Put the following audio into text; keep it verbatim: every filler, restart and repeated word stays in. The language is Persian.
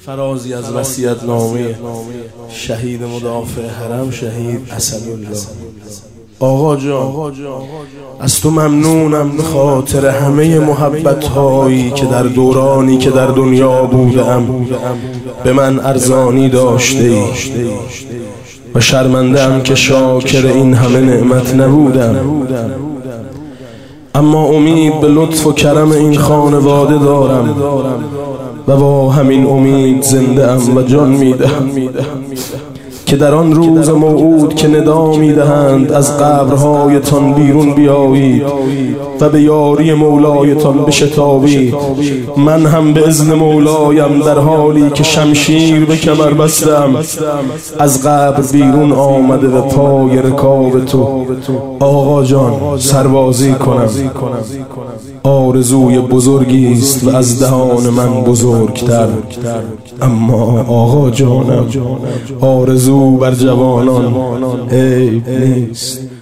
فرازی از وصیت‌نامه شهید مدافع حرم شهید اسدالله. آقا جان از تو ممنونم به خاطر همه محبت هایی که در دورانی که در دنیا بودم به من ارزانی داشته ای و شرمنده ام که شاکر این همه نعمت نبودم، اما امید به لطف و کرم این خانواده دارم و با همین امید زنده ام و جان میدهم که در آن روز موعود که ندا میدهند از قبرهایتان بیرون بیایید و به یاری مولایتان بشتابید، من هم به اذن مولایم در حالی که شمشیر به کمر بستم از قبر بیرون آمده و پای رکاب تو آقا جان سربازی کنم. آرزوی بزرگی است و از دهان من بزرگتر، اما آقا جانم آرزو بر جوانان عیب نیست.